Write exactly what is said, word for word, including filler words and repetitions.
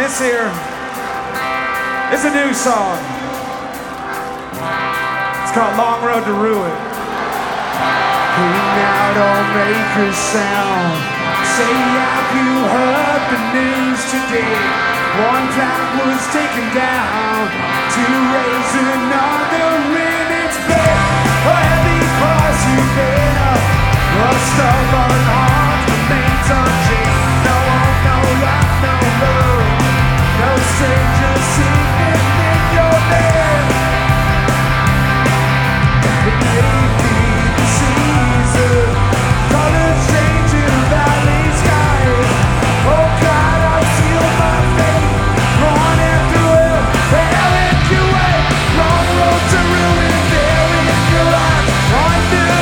This here is a new song. It's called Long Road to Ruin. Clean out or make a sound. Say, have you heard the news today? One plant was taken down to raise another ring.